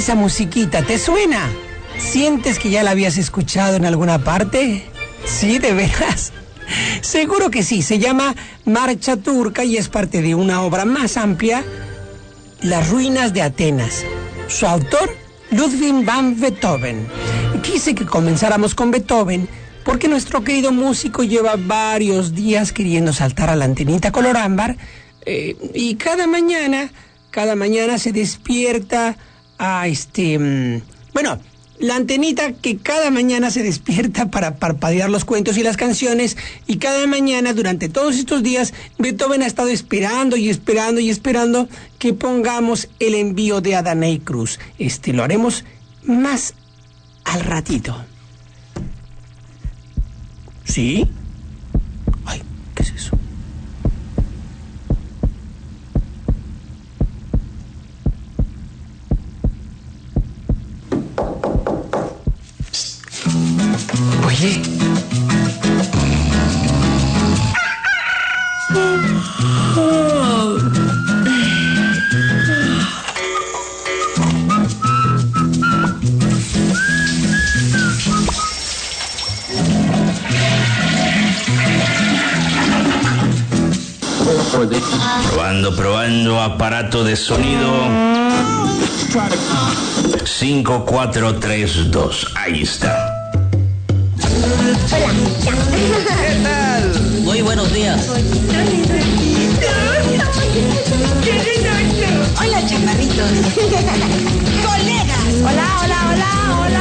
Esa musiquita, ¿te suena? ¿Sientes que ya la habías escuchado en alguna parte? ¿Sí, de veras? Seguro que sí, se llama Marcha Turca y es parte de una obra más amplia, Las ruinas de Atenas. Su autor, Ludwig van Beethoven. Quise que comenzáramos con Beethoven porque nuestro querido músico lleva varios días queriendo saltar a la antenita color ámbar y cada mañana se despierta a bueno, la antenita que cada mañana se despierta para parpadear los cuentos y las canciones, y cada mañana durante todos estos días Beethoven ha estado esperando que pongamos el envío de Adonai Cruz. Lo haremos más al ratito. ¿Sí? Ay, ¿qué es eso? Oye. Probando aparato de sonido. 5, 4, 3, 2. Ahí está. Hola. ¿Qué tal? Muy buenos días. Hola, chaparritos. Colegas. Hola.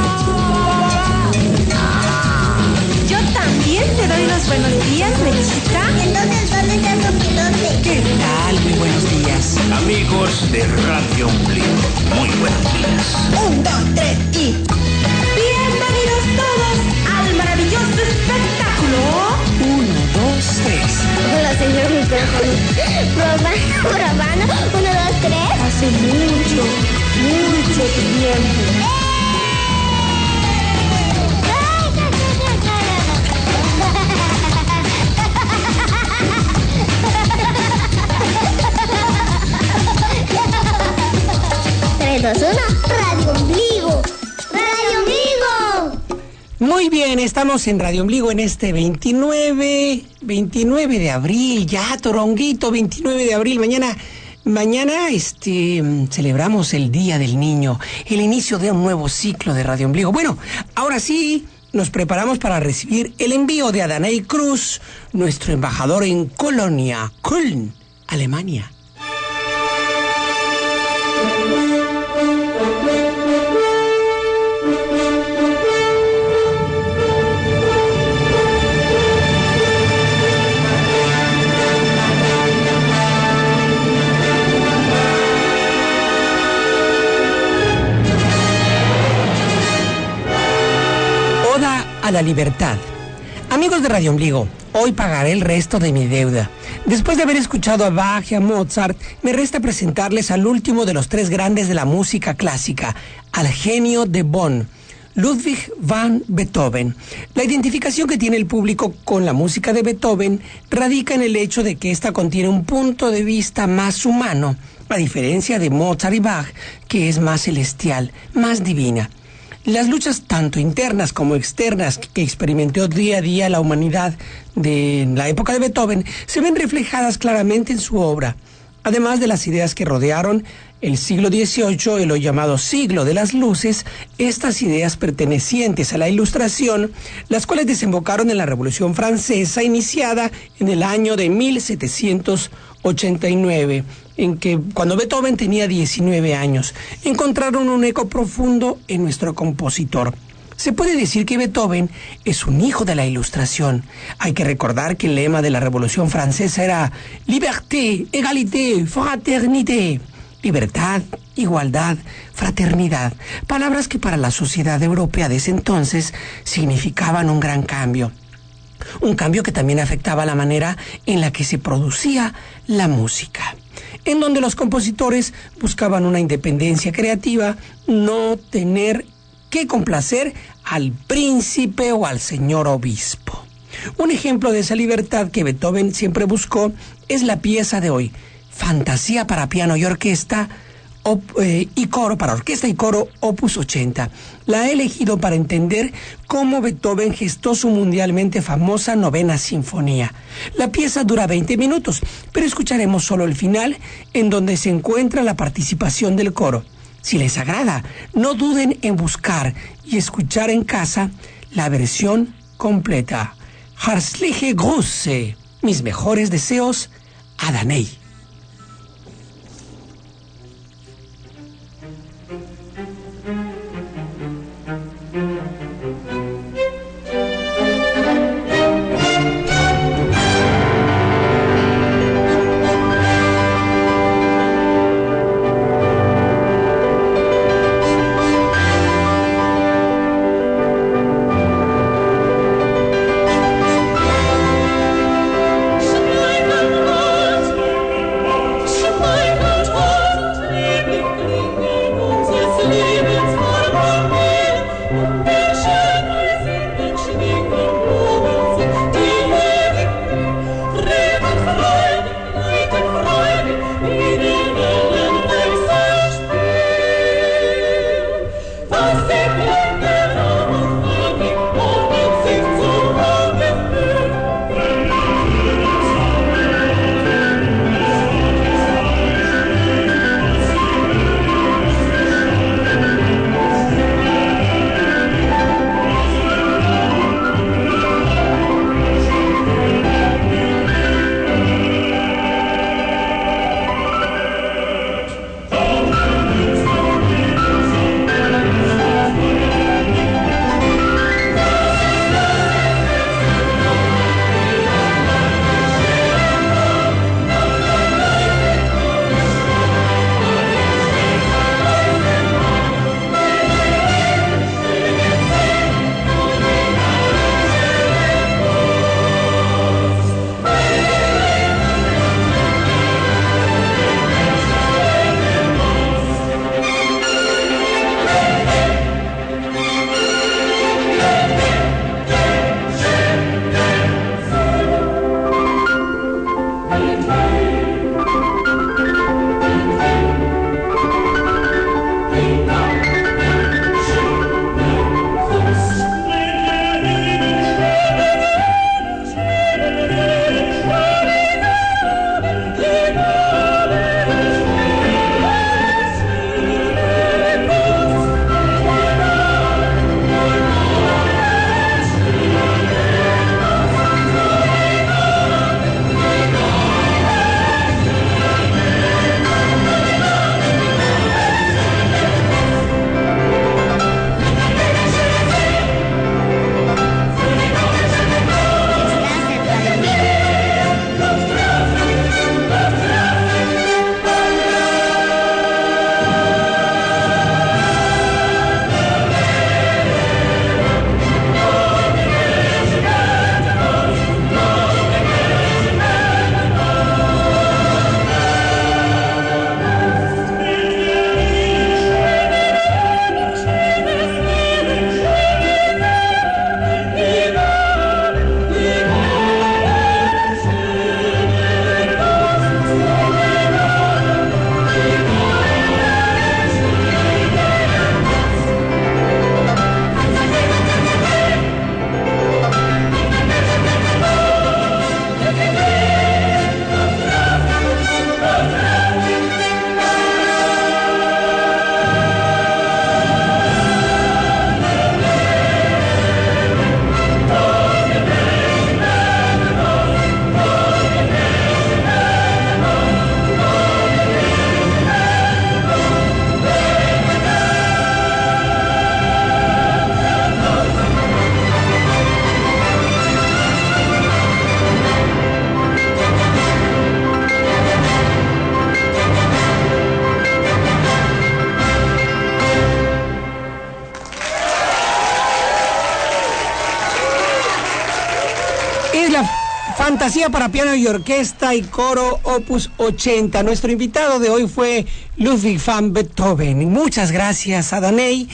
Yo también te doy los buenos días, Melissa. Entonces, ¿dónde está Topilote? ¿Qué tal? Muy buenos días. Amigos de Radio Ombligo, muy buenos días. 1, 2, 3 y... Bienvenidos todos al maravilloso espectáculo. 1, 2, 3. Hola, señor micrófono. Probando. 1, 2, 3. Hace mucho tiempo. Radio Ombligo. Radio Ombligo. Muy bien, estamos en Radio Ombligo en este 29 de abril, ya Toronguito, 29 de abril, mañana celebramos el Día del Niño, el inicio de un nuevo ciclo de Radio Ombligo. Bueno, ahora sí, nos preparamos para recibir el envío de Adonai Cruz, nuestro embajador en Colonia, Köln, Alemania. A la libertad. Amigos de Radio Ombligo, hoy pagaré el resto de mi deuda. Después de haber escuchado a Bach y a Mozart, me resta presentarles al último de los tres grandes de la música clásica, al genio de Bonn, Ludwig van Beethoven. La identificación que tiene el público con la música de Beethoven radica en el hecho de que ésta contiene un punto de vista más humano, a diferencia de Mozart y Bach, que es más celestial, más divina. Las luchas tanto internas como externas que experimentó día a día la humanidad de la época de Beethoven se ven reflejadas claramente en su obra. Además de las ideas que rodearon el siglo XVIII, el hoy llamado siglo de las luces, estas ideas pertenecientes a la Ilustración, las cuales desembocaron en la Revolución Francesa iniciada en el año de 1789, en que cuando Beethoven tenía 19 años, encontraron un eco profundo en nuestro compositor. Se puede decir que Beethoven es un hijo de la Ilustración. Hay que recordar que el lema de la Revolución Francesa era Liberté, Égalité, Fraternité. Libertad, igualdad, fraternidad. Palabras que para la sociedad europea de ese entonces significaban un gran cambio. Un cambio que también afectaba la manera en la que se producía la música, en donde los compositores buscaban una independencia creativa, no tener que complacer al príncipe o al señor obispo. Un ejemplo de esa libertad que Beethoven siempre buscó es la pieza de hoy, Fantasía para piano y orquesta, y coro, para orquesta y coro, opus 80. La he elegido para entender cómo Beethoven gestó su mundialmente famosa novena sinfonía. La pieza dura 20 minutos, pero escucharemos solo el final, en donde se encuentra la participación del coro. Si les agrada, no duden en buscar y escuchar en casa la versión completa. Herzliche Grüße, mis mejores deseos, a Daney. Fantasía para piano y orquesta y coro, opus 80. Nuestro invitado de hoy fue Ludwig van Beethoven. Muchas gracias a Daney.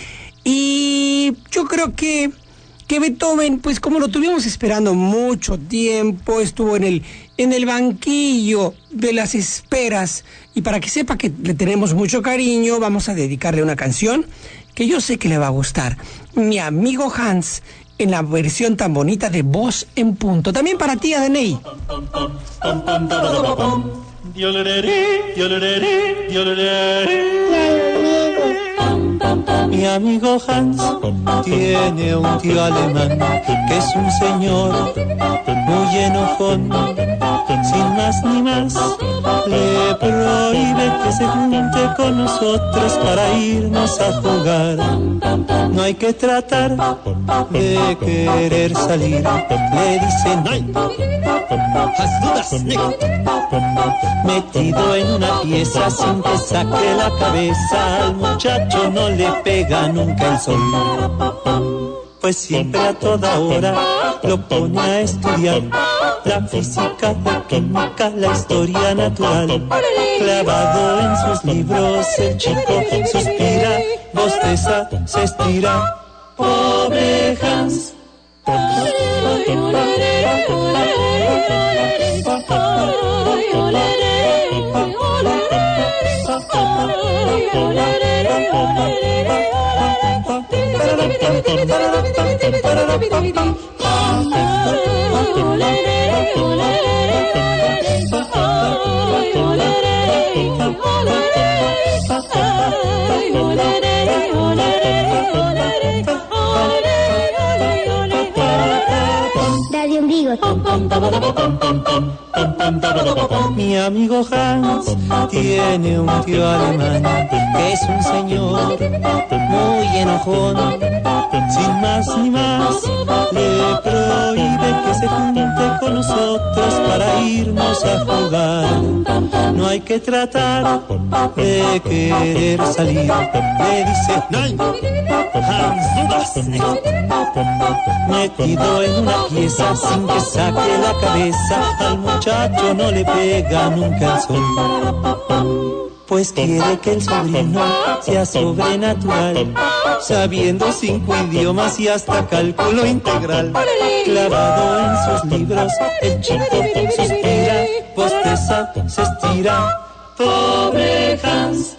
Y yo creo que Beethoven, pues como lo tuvimos esperando mucho tiempo, estuvo en en el banquillo de las esperas. Y para que sepa que le tenemos mucho cariño, vamos a dedicarle una canción que yo sé que le va a gustar. Mi amigo Hans, en la versión tan bonita de Voz en Punto. También para ti, Adaney. Mi amigo Hans tiene un tío alemán que es un señor muy enojón. Sin más ni más, le prohíbe que se junte con nosotros para irnos a jugar. No hay que tratar de querer salir, le dice nein, hast du das nicht? Metido en una pieza sin que saque la cabeza, al muchacho no le pega nunca el sol. Pues siempre a toda hora lo pone a estudiar la física, la química, la historia natural. Clavado en sus libros el chico suspira, bosteza, se estira. Pobre Hans. Radio Ombligo. Mi amigo Hans tiene un tío alemán que es un señor muy enojón. Sin más ni más, le prohíbe que se junte con nosotros para irnos a jugar. No hay que tratar de querer salir, le dice nein, Hans, du das nicht. Metido en una pieza sin que saque la cabeza, al muchacho no le pega nunca el sol. Pues quiere que el sobrino sea sobrenatural, sabiendo 5 idiomas y hasta cálculo integral. Clavado en sus libros, el chico suspira, bosteza, se estira. Pobre Hans.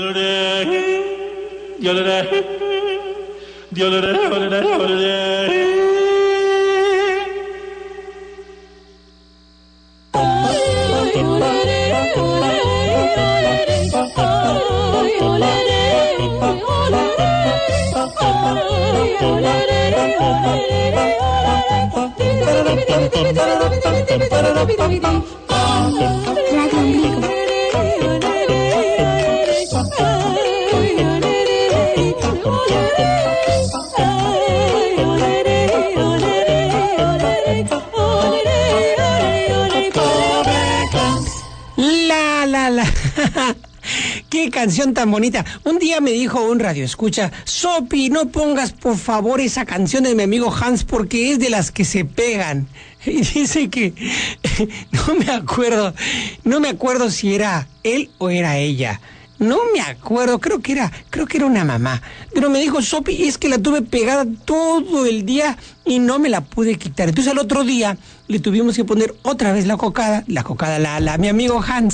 ¡Qué canción tan bonita! Un día me dijo un radioescucha, Sopi, no pongas por favor esa canción de mi amigo Hans porque es de las que se pegan. Y dice que no me acuerdo si era él o era ella. No me acuerdo, creo que era una mamá. Pero me dijo, Sopi, es que la tuve pegada todo el día y no me la pude quitar. Entonces al otro día le tuvimos que poner otra vez la cocada, mi amigo Hans,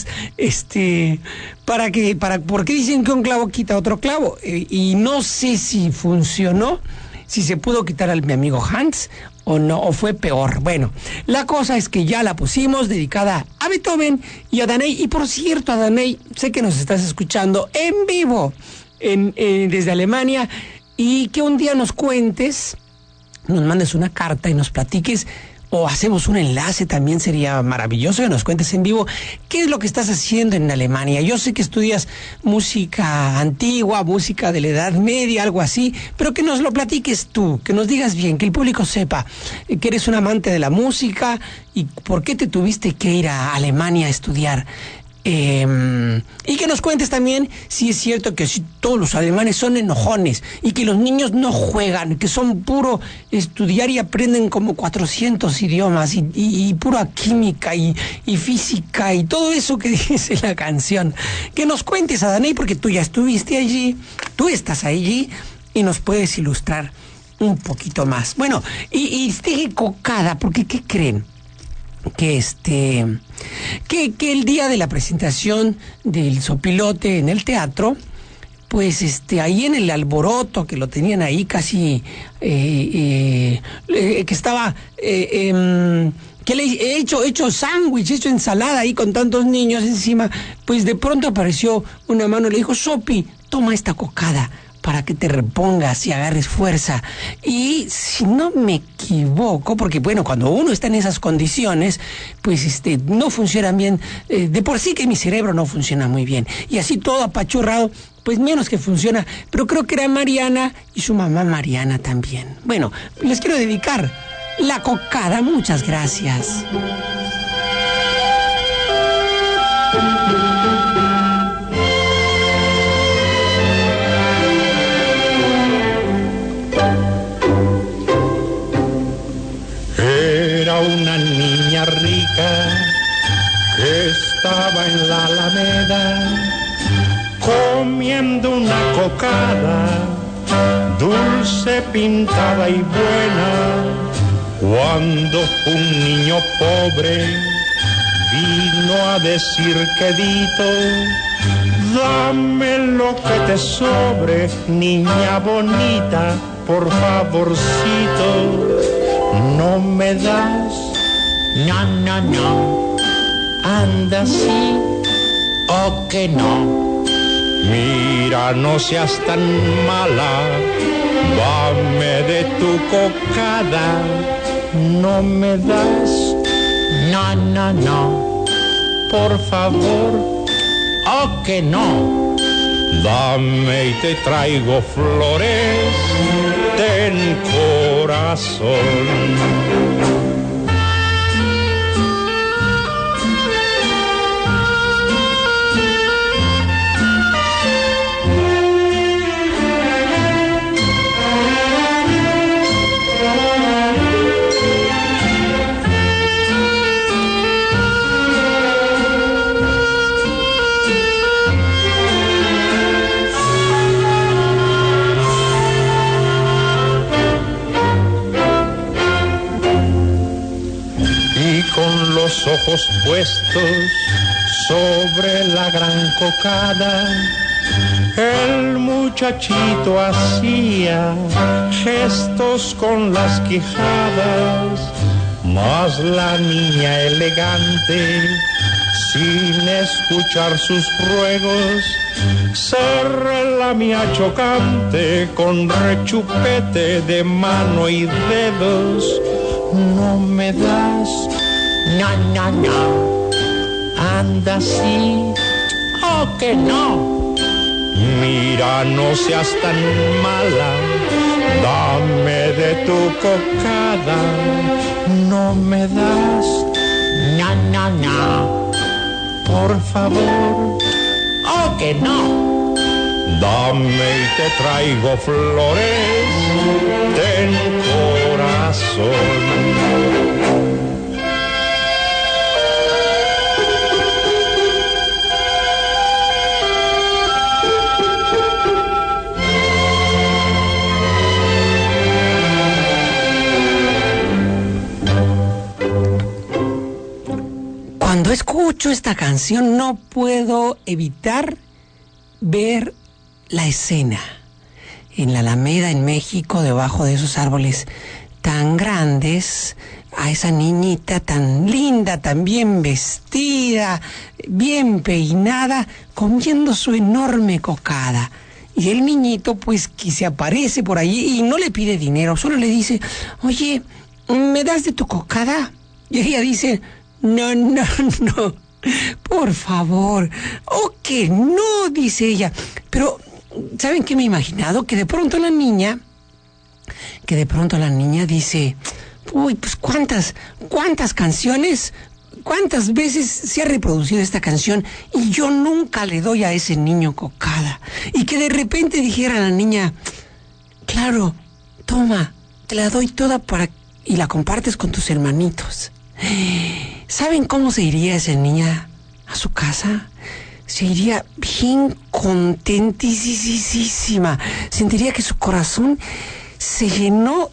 porque dicen que un clavo quita otro clavo. Y no sé si funcionó, si se pudo quitar a mi amigo Hans o no, o fue peor. Bueno, la cosa es que ya la pusimos, dedicada a Beethoven y a Daney. Y por cierto, Daney, sé que nos estás escuchando en vivo desde Alemania y que un día nos cuentes, nos mandes una carta y nos platiques, o hacemos un enlace, también sería maravilloso que nos cuentes en vivo qué es lo que estás haciendo en Alemania. Yo sé que estudias música antigua, música de la Edad Media, algo así, pero que nos lo platiques tú, que nos digas bien, que el público sepa que eres un amante de la música y por qué te tuviste que ir a Alemania a estudiar. Y que nos cuentes también si es cierto que si todos los alemanes son enojones y que los niños no juegan, que son puro estudiar y aprenden como 400 idiomas y pura química y física y todo eso que dice la canción. Que nos cuentes, Adaney, porque tú ya estuviste allí, tú estás allí y nos puedes ilustrar un poquito más. Bueno, y esté cocada, porque ¿qué creen? que que el día de la presentación del Sopilote en el teatro, pues ahí en el alboroto que lo tenían ahí casi que estaba que le he hecho sándwich, hecho ensalada ahí con tantos niños encima, pues de pronto apareció una mano y le dijo: Sopi, toma esta cocada para que te repongas y agarres fuerza. Y si no me equivoco, porque bueno, cuando uno está en esas condiciones, pues no funcionan bien, de por sí que mi cerebro no funciona muy bien, y así todo apachurrado, pues menos que funciona. Pero creo que era Mariana y su mamá Mariana también. Bueno, les quiero dedicar la cocada. Muchas gracias. Era una niña rica que estaba en la Alameda comiendo una cocada dulce, pintada y buena, cuando un niño pobre vino a decir: quedito, dame lo que te sobre, niña bonita, por favorcito. No me das, no, anda así, o que no. Mira, no seas tan mala, dame de tu cocada. No me das, no, por favor, o que no. Dame y te traigo flores, ten corazón. Con los ojos puestos sobre la gran cocada, el muchachito hacía gestos con las quijadas, mas la niña elegante, sin escuchar sus ruegos, se relamía chocante con rechupete de mano y dedos. No me das, no, anda así, o que no. Mira, no seas tan mala, dame de tu cocada. No me das, no, por favor, o que no. Dame y te traigo flores, ten corazón. Cuando escucho esta canción no puedo evitar ver la escena en la Alameda en México, debajo de esos árboles tan grandes, a esa niñita tan linda, tan bien vestida, bien peinada, comiendo su enorme cocada. Y el niñito, pues, que se aparece por allí y no le pide dinero, solo le dice: oye, ¿me das de tu cocada? Y ella dice: no, por favor, o que no, dice ella. Pero, ¿saben qué me he imaginado? Que de pronto la niña dice: uy, pues cuántas canciones, cuántas veces se ha reproducido esta canción y yo nunca le doy a ese niño cocada. Y que de repente dijera la niña: claro, toma, te la doy toda y la compartes con tus hermanitos. ¿Saben cómo se iría esa niña a su casa? Se iría bien contentísima. Sentiría que su corazón se llenó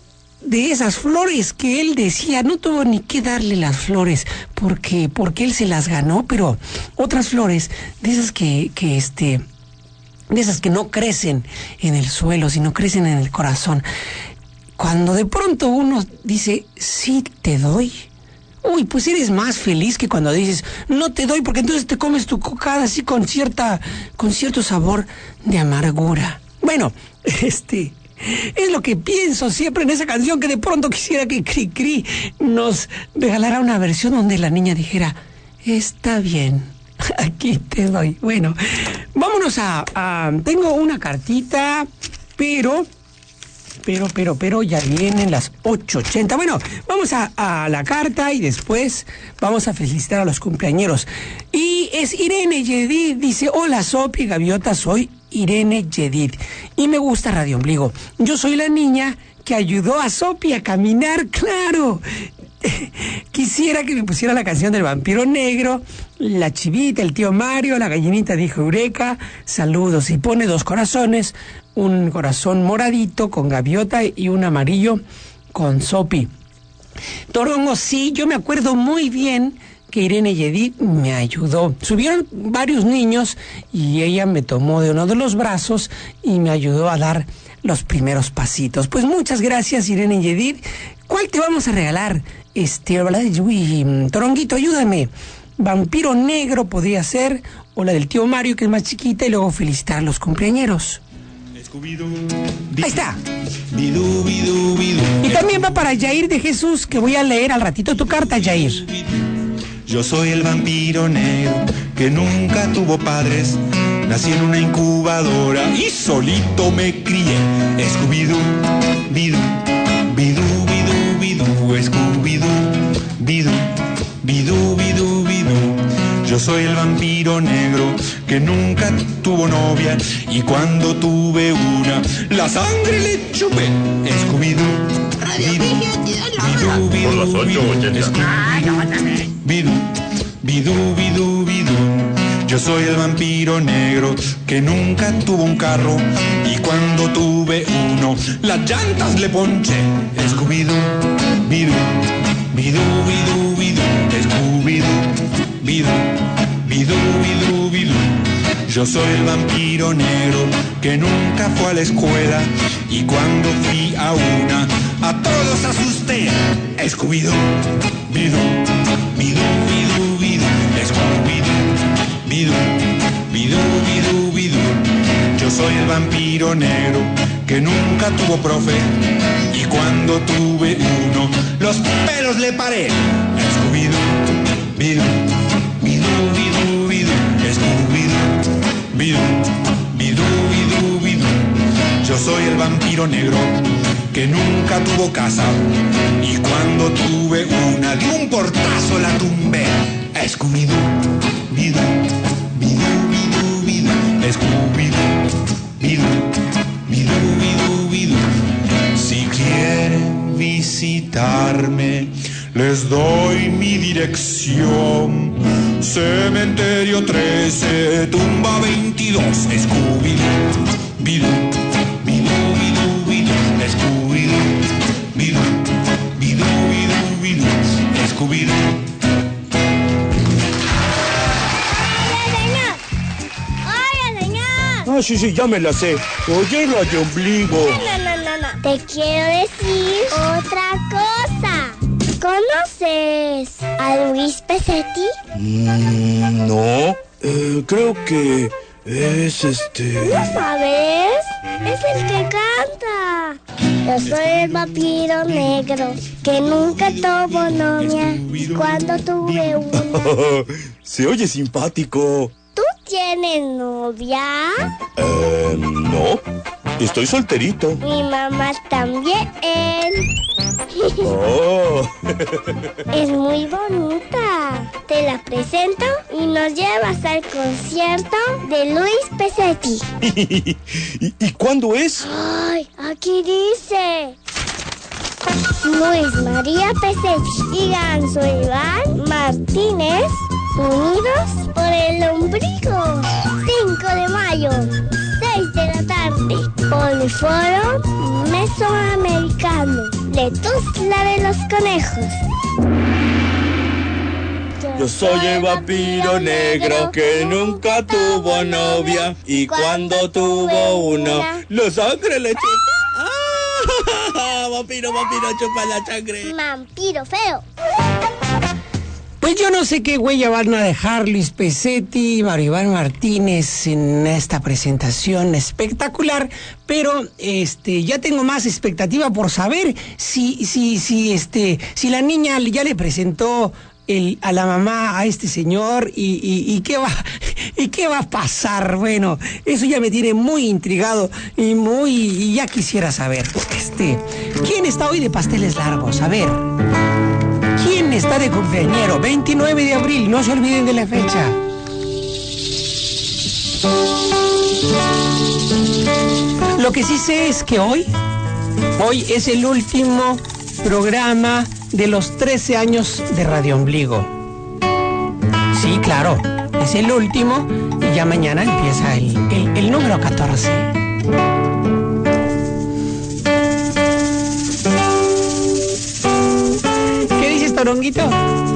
de esas flores que él decía, no tuvo ni que darle las flores, porque él se las ganó, pero otras flores, de esas de esas que no crecen en el suelo, sino crecen en el corazón. Cuando de pronto uno dice, sí te doy, uy, pues eres más feliz que cuando dices, no te doy, porque entonces te comes tu cocada así con cierto sabor de amargura. Bueno, es lo que pienso siempre en esa canción, que de pronto quisiera que Cricri nos regalara una versión donde la niña dijera, está bien, aquí te doy. Bueno, vámonos tengo una cartita, pero ya vienen las 8:80. Bueno, vamos a la carta y después vamos a felicitar a los cumpleañeros. Y es Irene Yedid, dice, hola Sopi, Gaviota, soy Irene Yedid y me gusta Radio Ombligo. Yo soy la niña que ayudó a Sopi a caminar, claro. Quisiera que me pusiera la canción del vampiro negro, la chivita, el tío Mario, la gallinita dijo Eureka, saludos, y pone 2 corazones, un corazón moradito con Gaviota y un amarillo con Sopi. Torongo, sí, yo me acuerdo muy bien que Irene Yedid me ayudó. Subieron varios niños y ella me tomó de uno de los brazos y me ayudó a dar los primeros pasitos. Pues muchas gracias, Irene Yedid. ¿Cuál te vamos a regalar? Uy, Toronguito, ayúdame. Vampiro negro podría ser, o la del tío Mario, que es más chiquita, y luego felicitar a los cumpleañeros. Ahí está. Y también va para Jair de Jesús, que voy a leer al ratito tu carta, Jair. Yo soy el vampiro negro que nunca tuvo padres. Nací en una incubadora y solito me crié. Scooby-Doo, bidú, bidú, bidú, bidú, Scooby-Doo, bidú, bidú, bidú, bidú. Yo soy el vampiro negro que nunca tuvo novia y cuando tuve una, la sangre le chupé. Scooby-Doo, bidú, bidú, bidú, bidú, bidú, bidú, bidú, bidú. Yo soy el vampiro negro que nunca tuvo un carro y cuando tuve uno, las llantas le ponché. Scooby-Doo, bidú, bidú, bidú, bidú, Scooby-Doo, bidú, bidú, bidú, bidú. Yo soy el vampiro negro que nunca fue a la escuela y cuando fui a una, a todos asusté. Scooby-Doo, bidú, bidú, bidú, bidú, Scooby-Doo, bidú, bidú, bidú, bidú. Yo soy el vampiro negro que nunca tuvo profe y cuando tuve uno, los pelos le paré. Scooby-Doo, bidú, bidú, bidú, bidú, Scooby-Doo, bidú, bidú, bidú, bidú. Yo soy el vampiro negro que nunca tuvo casa y cuando tuve una, de un portazo la tumbé. Scooby-Doo, bidú, bidú, bidú, bidú, Scooby-Doo, bidú, bidú, bidú, bidú. Si quieren visitarme, les doy mi dirección. Cementerio 13, tumba 22, Scooby-Doo, bidú, bidú, bidú, bidú, Scooby-Doo, bidú, bidú, bidú, bidú, Scooby-Doo. Ah, sí, ya me la sé. Oye, Radio Ombligo. No. Te quiero decir otra cosa. ¿Conoces a Luis Pesetti? No. Creo que es ¿No sabes? Es el que canta. Yo soy el vampiro negro que nunca tuvo novia y cuando tuve una. Se oye simpático. ¿Tú tienes novia? No. Estoy solterito. Mi mamá también. Oh. Es muy bonita. Te la presento y nos llevas al concierto de Luis Pesetti. ¿Y cuándo es? Ay, aquí dice Luis María Pesetti y Ganso Iván Martínez, unidos por el ombligo. 5 de mayo, 6 de la tarde, Poliforo Mesoamericano. de Tuxtla de los Conejos. Yo soy el vampiro negro que nunca tuvo novia y cuando tuvo una, la sangre le chupa. ¡Ah! Vampiro, chupa la sangre. Vampiro feo. Pues yo no sé qué huella van a dejar Luis Pesetti y Mario Iván Martínez en esta presentación espectacular, pero ya tengo más expectativa por saber si la niña ya le presentó a la mamá a este señor y qué va a pasar. Bueno, eso ya me tiene muy intrigado y ya quisiera saber. ¿Quién está hoy de pasteles largos? A ver. ¿Quién está de cumpleañero? 29 de abril, no se olviden de la fecha. Lo que sí sé es que hoy es el último programa de los 13 años de Radio Ombligo. Sí, claro, es el último y ya mañana empieza el número 14. ¿Toronguito?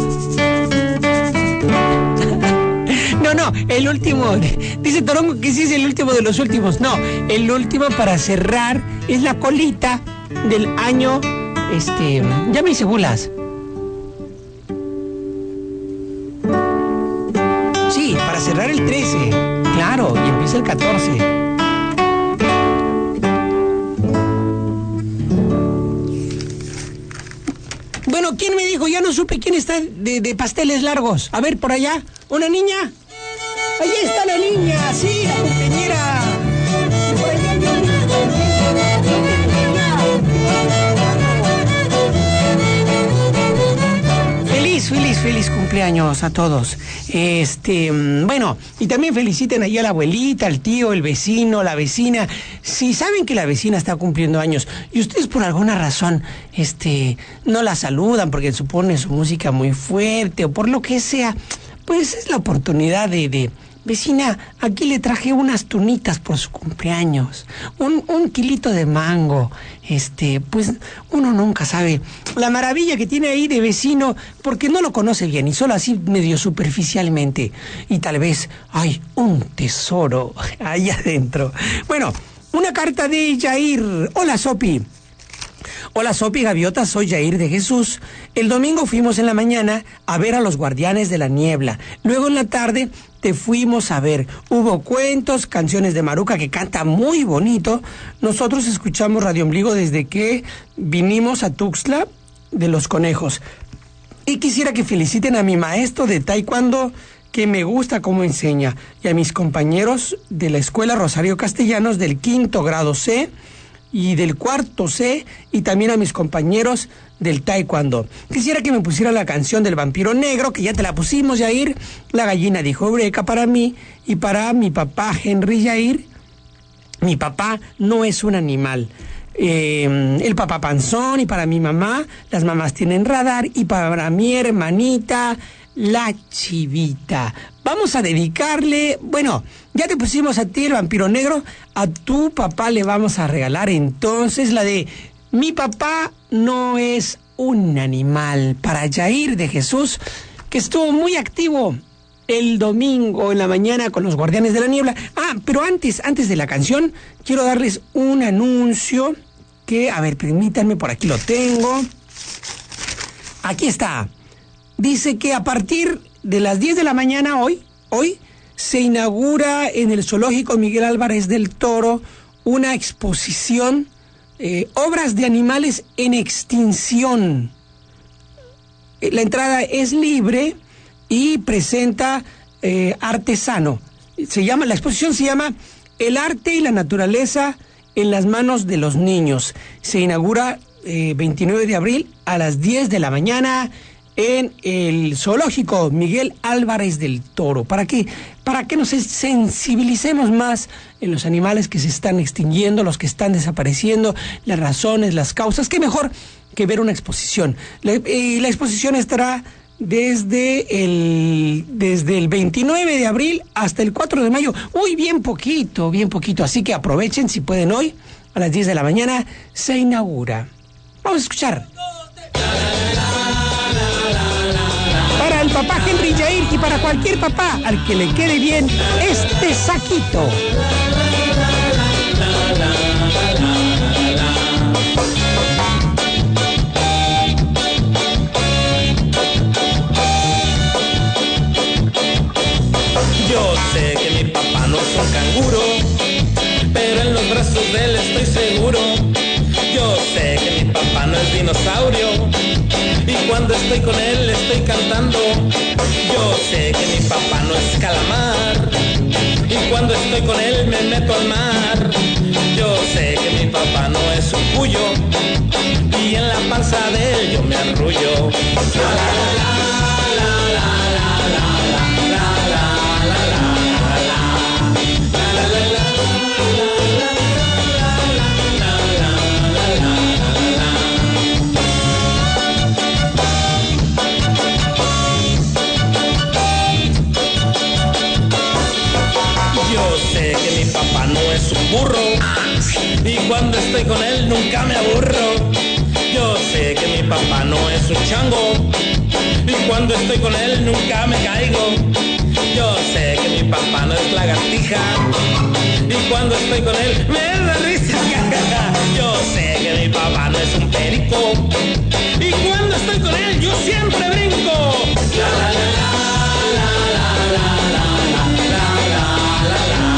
No, el último. Dice Torongo que sí es el último de los últimos. No, el último para cerrar es la colita del año. Ya me hice bulas. Sí, para cerrar el 13. Claro, y empieza el 14. Bueno, ¿quién me dijo? Ya no supe quién está de pasteles largos. A ver, por allá, ¿una niña? Allí está la niña, sí, la cumpleañera. Por allá hay un niño. Feliz cumpleaños a todos. Bueno, y también feliciten ahí a la abuelita, al tío, el vecino, la vecina. Si saben que la vecina está cumpliendo años y ustedes por alguna razón, no la saludan porque supone su música muy fuerte o por lo que sea, pues es la oportunidad de vecina, aquí le traje unas tunitas por su cumpleaños, un kilito de mango, pues uno nunca sabe la maravilla que tiene ahí de vecino, porque no lo conoce bien y solo así medio superficialmente, y tal vez hay un tesoro ahí adentro. Bueno, una carta de Jair. Hola, Sopi. Hola, Sopi Gaviota, soy Jair de Jesús. El domingo fuimos en la mañana a ver a los Guardianes de la Niebla. Luego en la tarde te fuimos a ver. Hubo cuentos, canciones de Maruca que canta muy bonito. Nosotros escuchamos Radio Ombligo desde que vinimos a Tuxtla de los Conejos. Y quisiera que feliciten a mi maestro de taekwondo, que me gusta cómo enseña, y a mis compañeros de la Escuela Rosario Castellanos del 5º grado C y del 4º C, y también a mis compañeros del taekwondo. Quisiera que me pusiera la canción del vampiro negro, que ya te la pusimos, Jair. La gallina dijo Eureka para mí y para mi papá Henry Jair. Mi papá no es un animal. El papá panzón, y para mi mamá, las mamás tienen radar, y para mi hermanita, la chivita. Vamos a dedicarle, bueno, ya te pusimos a ti el vampiro negro, a tu papá le vamos a regalar entonces la de Mi papá no es un animal, para Jair de Jesús, que estuvo muy activo el domingo en la mañana con los Guardianes de la Niebla. Pero antes de la canción, quiero darles un anuncio que, a ver, permítanme, por aquí lo tengo. Aquí está. Dice que a partir de las 10 de la mañana hoy se inaugura en el Zoológico Miguel Álvarez del Toro una exposición, obras de animales en extinción. La entrada es libre y presenta artesano. La exposición se llama El arte y la naturaleza en las manos de los niños. Se inaugura 29 de abril a las 10 de la mañana en el Zoológico Miguel Álvarez del Toro. ¿Para qué? Para que nos sensibilicemos más en los animales que se están extinguiendo, los que están desapareciendo, las razones, las causas. ¿Qué mejor que ver una exposición? La exposición estará desde el 29 de abril hasta el 4 de mayo. Uy, bien poquito. Así que aprovechen si pueden hoy, a las 10 de la mañana, se inaugura. Vamos a escuchar. Para el papá Henry Jair y para cualquier papá al que le quede bien este saquito. Yo sé que mi papá no es un canguro, pero en los brazos de él estoy seguro. Yo sé que mi papá no es dinosaurio, y cuando estoy con él estoy cantando. Yo sé que mi papá no es calamar, y cuando estoy con él me meto al mar. Yo sé que mi papá no es un cuyo, y en la panza de él yo me arrullo. La, la, la, la, la, la, la, la, la. Yo sé que mi papá no es un burro, y cuando estoy con él nunca me aburro. Yo sé que mi papá no es un chango, y cuando estoy con él nunca me caigo. Yo sé que mi papá no es lagartija, y cuando estoy con él me da risa. Yo sé que mi papá no es un perico, y cuando estoy con él yo siempre brinco. La, la, la, la, la, la, la, la, la, la, la, la.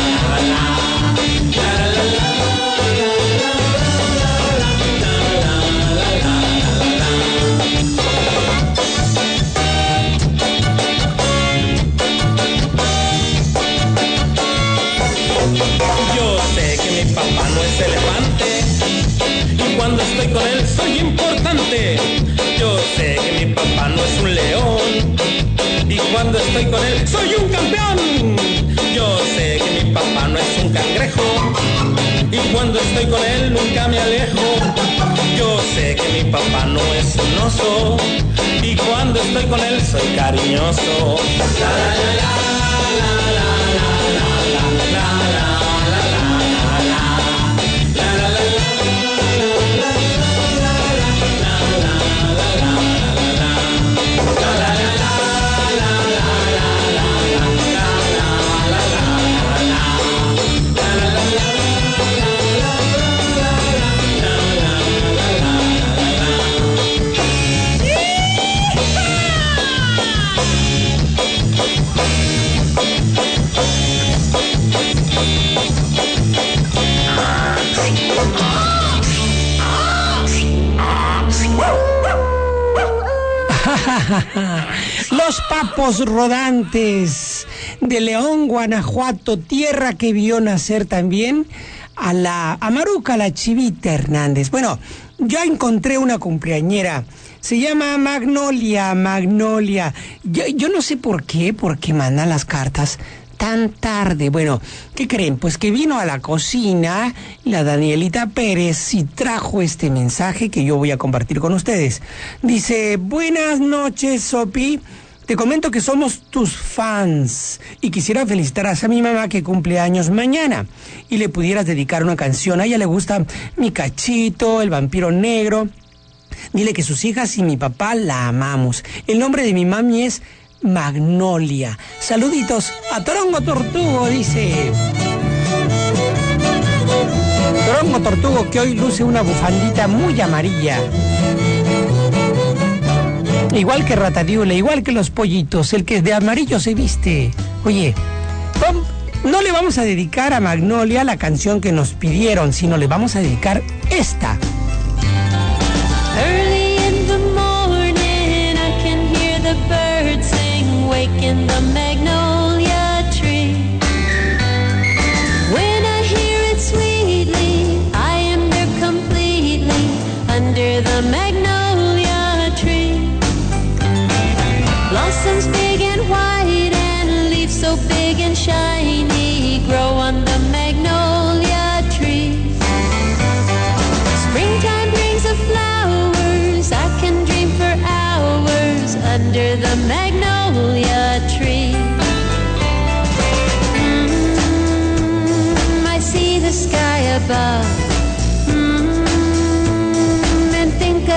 Yo sé que mi papá no es elefante, y cuando estoy con él soy importante. Yo sé que mi papá no es un león, y cuando estoy con él soy un campeón. Yo sé que mi papá no es un cangrejo, y cuando estoy con él nunca me alejo. Yo sé que mi papá no es un oso, y cuando estoy con él soy cariñoso. La, la, la, la, la, la, la, la, la, la. Los papos rodantes de León, Guanajuato, tierra que vio nacer también a Maruca, la Chivita Hernández. Bueno, yo encontré una cumpleañera, se llama Magnolia. Yo no sé por qué mandan las cartas tan tarde. Bueno, ¿qué creen? Pues que vino a la cocina la Danielita Pérez y trajo este mensaje que yo voy a compartir con ustedes. Dice: buenas noches, Sopi. Te comento que somos tus fans y quisiera felicitar a mi mamá que cumple años mañana y le pudieras dedicar una canción. A ella le gusta Mi Cachito, El Vampiro Negro. Dile que sus hijas y mi papá la amamos. El nombre de mi mami es Magnolia. Saluditos a Torongo Tortugo, dice. Torongo Tortugo, que hoy luce una bufandita muy amarilla. Igual que Ratadiula, igual que los pollitos, el que es de amarillo se viste. Oye, no le vamos a dedicar a Magnolia la canción que nos pidieron, sino le vamos a dedicar esta. Early in the morning I can hear the birds sing, waking the magnolia tree. When I hear it sweetly, I am there completely under the magnolia tree. Blossoms big and white and leaves so big and shiny grow on the magnolia tree. Springtime brings the flowers, I can dream for hours under the magnolia tree. I see the sky above and think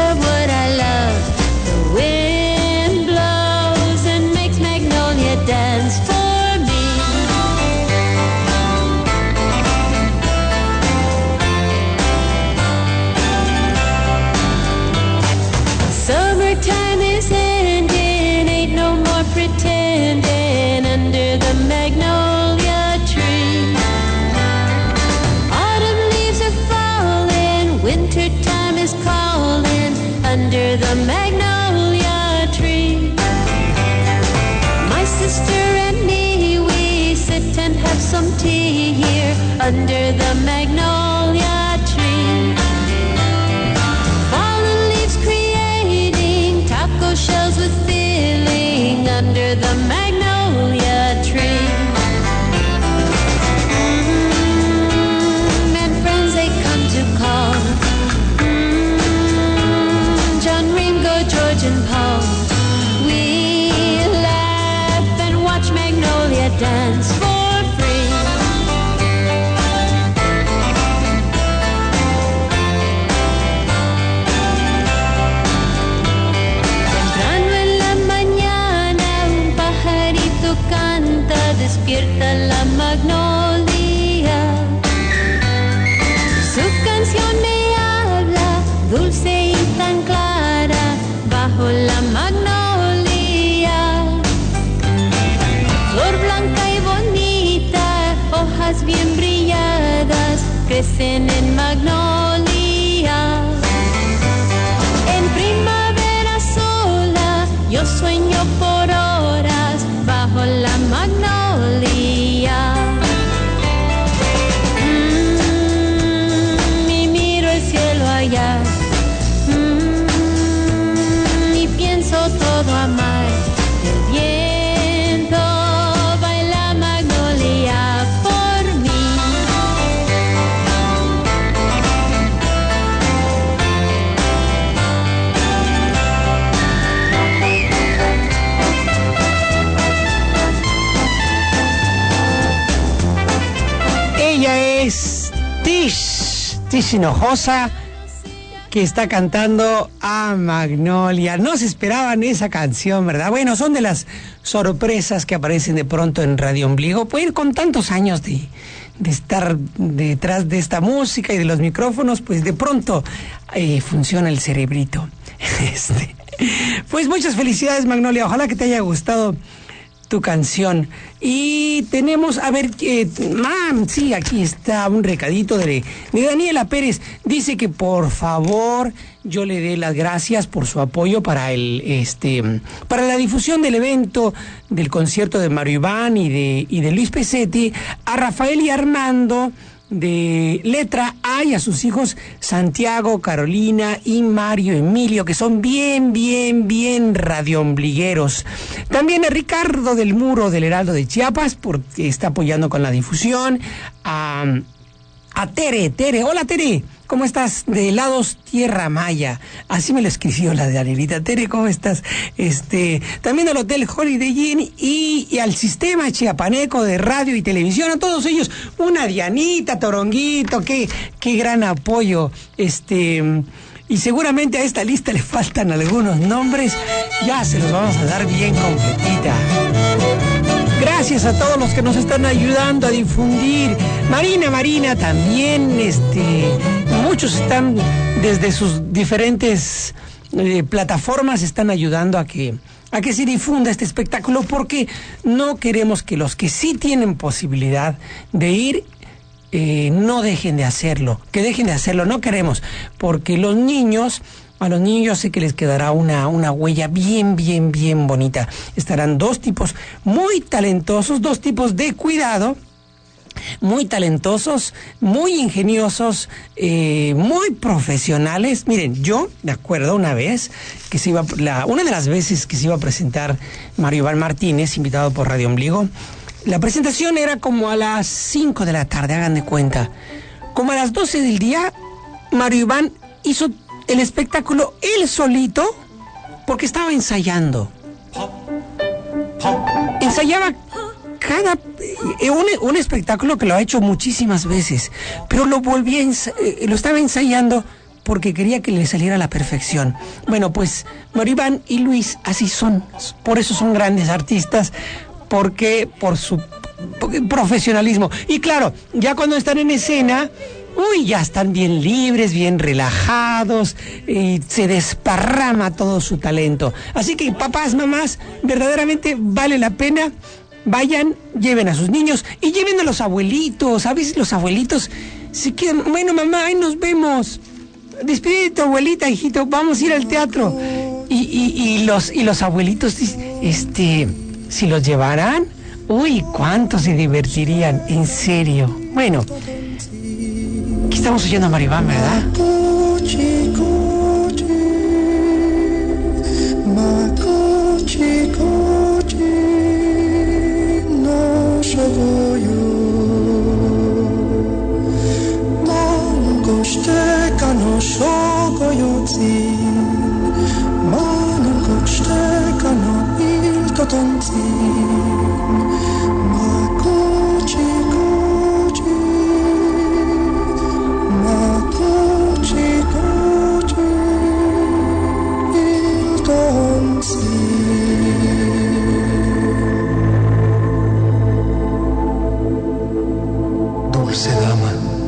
under the magnolia tree. Fallen leaves creating taco shells with filling under the magnolia tree. And friends they come to call. John, Ringo, George and Paul. We laugh and watch Magnolia dance for free. Temprano en la mañana un pajarito canta, despierta la magnolia. Su canción me habla, dulce y tan clara, bajo la magnolia. Flor blanca y bonita, hojas bien brilladas, crecen en magnolia. En primavera sola, yo sueño por horas, bajo la magnolia. Y miro el cielo allá. Y pienso todo amar. El viento baila magnolia por mí. Ella es Tish Hinojosa, que está cantando a Magnolia. No se esperaban esa canción, ¿verdad? Bueno, son de las sorpresas que aparecen de pronto en Radio Ombligo. Puede ir con tantos años de estar detrás de esta música y de los micrófonos, pues de pronto funciona el cerebrito. Pues muchas felicidades, Magnolia. Ojalá que te haya gustado tu canción. Y tenemos, a ver, sí, aquí está un recadito de Daniela Pérez. Dice que por favor yo le dé las gracias por su apoyo para para la difusión del evento del concierto de Mario Iván y de Luis Pesetti, a Rafael y Armando de Letra A y a sus hijos Santiago, Carolina y Mario Emilio, que son bien radioombligueros. También a Ricardo del Muro del Heraldo de Chiapas, porque está apoyando con la difusión. A Tere, hola Tere, ¿cómo estás? De Helados Tierra Maya, así me lo escribió la de Anelita. Tere, ¿cómo estás? También al Hotel Holiday Inn y al Sistema Chiapaneco de Radio y Televisión, a todos ellos, una Dianita, Toronguito, qué gran apoyo, y seguramente a esta lista le faltan algunos nombres, ya se los vamos a dar bien completita. Gracias a todos los que nos están ayudando a difundir. Marina también, muchos están desde sus diferentes plataformas, están ayudando a que se difunda este espectáculo, porque no queremos que los que sí tienen posibilidad de ir no dejen de hacerlo, no queremos, porque a los niños sé que les quedará una huella bien bonita. Estarán dos tipos muy talentosos, dos tipos de cuidado, muy talentosos, muy ingeniosos, muy profesionales. Miren, yo me acuerdo una vez que una de las veces que se iba a presentar Mario Iván Martínez, invitado por Radio Ombligo. La presentación era como a las 5 de la tarde, hagan de cuenta. Como a las 12 del día, Mario Iván hizo el espectáculo él solito, porque estaba ensayando. Ensayaba un espectáculo que lo ha hecho muchísimas veces, pero lo estaba ensayando porque quería que le saliera a la perfección. Bueno, pues Mario Iván y Luis así son, por eso son grandes artistas, porque por su profesionalismo. Y claro, ya cuando están en escena, ya están bien libres, bien relajados, y se desparrama todo su talento. Así que papás, mamás, verdaderamente vale la pena. Vayan, lleven a sus niños y lleven a los abuelitos. A veces los abuelitos se quedan, bueno, mamá, ahí nos vemos. Despide de tu abuelita, hijito, vamos a ir al teatro. Y los abuelitos, si los llevarán, Uy, cuánto se divertirían, en serio. Bueno, aquí estamos oyendo a Maribán, ¿verdad? Dulce dama,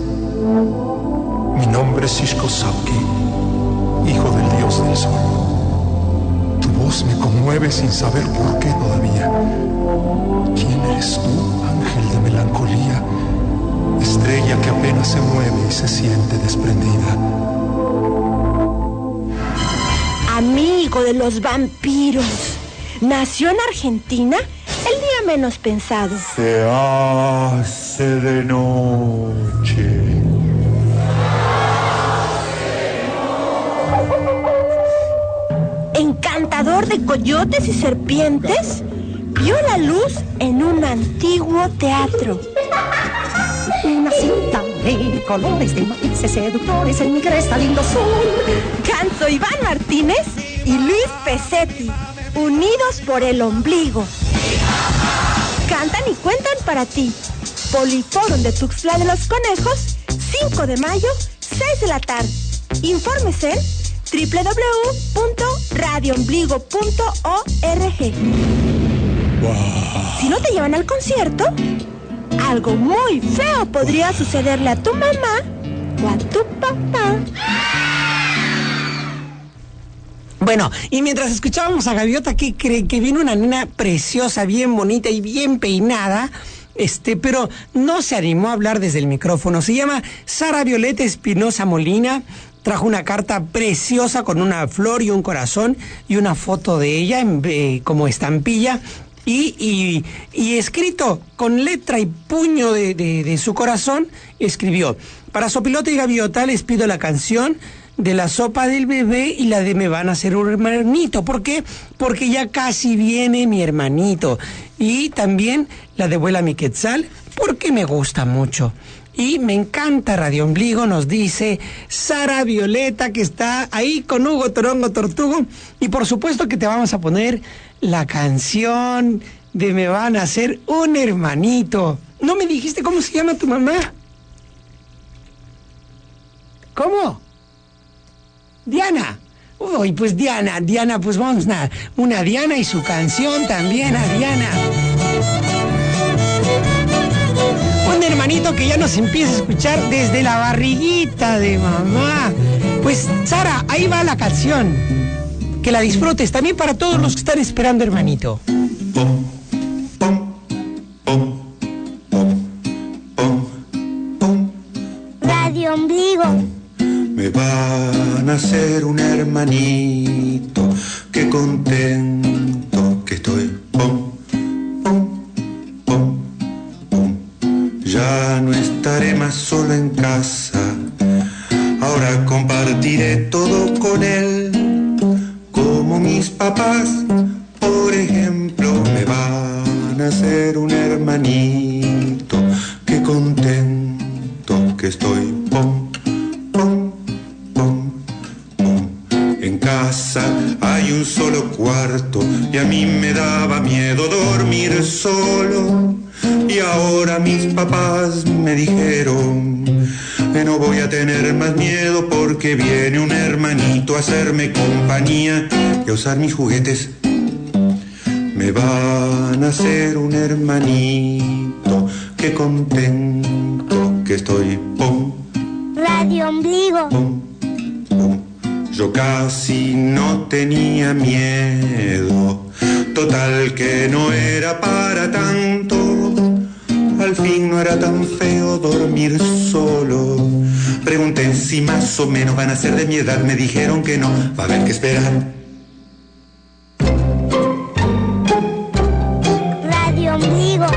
mi nombre es Ishkosaki, hijo del dios del sol. Tu voz me conmueve sin saber por qué todavía. ¿Quién eres tú, ángel de melancolía? Estrella que apenas se mueve y se siente desprendida. Amigo de los vampiros. Nació en Argentina el día menos pensado. Se hace de noche. Encantador de coyotes y serpientes, vio la luz en un antiguo teatro. Una cinta de colores de matices seductores en mi cresta lindo sol. Canto Iván Martínez y Luis Pesetti, unidos por el ombligo. Cantan y cuentan para ti. Poliforum de Tuxtla de los Conejos, 5 de mayo, 6 de la tarde. Informes en www.radioombligo.org. Wow. Si no te llevan al concierto, algo muy feo podría sucederle a tu mamá o a tu papá. Bueno, y mientras escuchábamos a Gaviota, ¿qué cree? Que viene una nena preciosa, bien bonita y bien peinada, pero no se animó a hablar desde el micrófono. Se llama Sara Violeta Espinosa Molina. Trajo una carta preciosa con una flor y un corazón y una foto de ella como estampilla. Y escrito con letra y puño de su corazón, escribió: para Sopilote y Gaviota les pido la canción de la sopa del bebé y la de me van a hacer un hermanito. ¿Por qué? Porque ya casi viene mi hermanito. Y también la de Vuela mi Quetzal, porque me gusta mucho. Y me encanta Radio Ombligo, nos dice Sara Violeta, que está ahí con Hugo Torongo Tortugo. Y por supuesto que te vamos a poner la canción de me van a hacer un hermanito. ¿No me dijiste cómo se llama tu mamá? ¿Cómo? Diana. Uy, pues Diana, pues vamos a una Diana y su canción también a Diana. Un hermanito que ya nos empieza a escuchar desde la barriguita de mamá. Pues Sara, ahí va la canción. Que la disfrutes también para todos los que están esperando, hermanito. Radio Ombligo. Me van a hacer un hermanito, qué contento que estoy. Pom, pom, pom, pom. Ya no estaré más solo en casa, ahora compartiré todo con él. Como mis papás, por ejemplo, me van a hacer un hermanito, qué contento que estoy. Pom, pom, pom, pom. En casa hay un solo cuarto y a mí me daba miedo dormir solo. Y ahora mis papás me dijeron que no voy a tener más miedo porque viene un hermanito a hacerme compañía y a usar mis juguetes. Me van a hacer un hermanito, qué contento que estoy. Pom, Radio Ombligo. pom, pom. Yo casi no tenía miedo, total que no era para tanto. Al fin no era tan feo dormir solo. Pregunté si más o menos van a ser de mi edad. Me dijeron que no, va a haber que esperar. Radio Ombligo.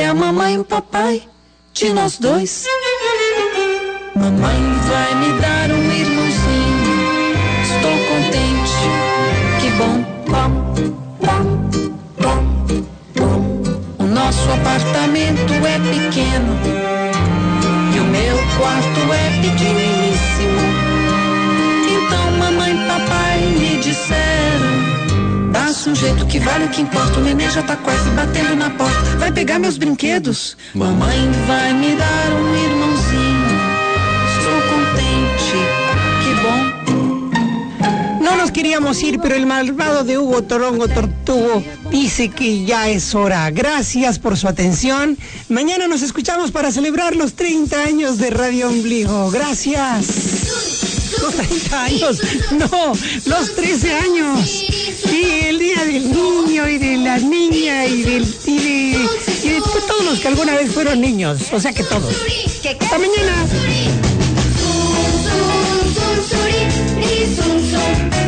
a mamãe e o papai de nós dois. Mamãe vai me dar um irmãozinho. Estou contente, que bom, bom, bom, bom, bom. O nosso apartamento é pequeno e o meu quarto é pequeniníssimo. Então mamãe e papai me disseram: dá-se um jeito que vale o que importa. O neném já tá quase batendo na porta. Vai pegar meus brinquedos. Mamãe vai me dar um irmãozinho. Estou contente, que bom. No nos queríamos ir, pero el malvado de Hugo Torongo Tortugo dice que ya es hora. Gracias por su atención. Mañana nos escuchamos para celebrar los 30 años de Radio Ombligo. Gracias. Los 30 años, no, los 13 años. Sí, el día del niño y de la niña y de todos los que alguna vez fueron niños. O sea que todos. Hasta mañana.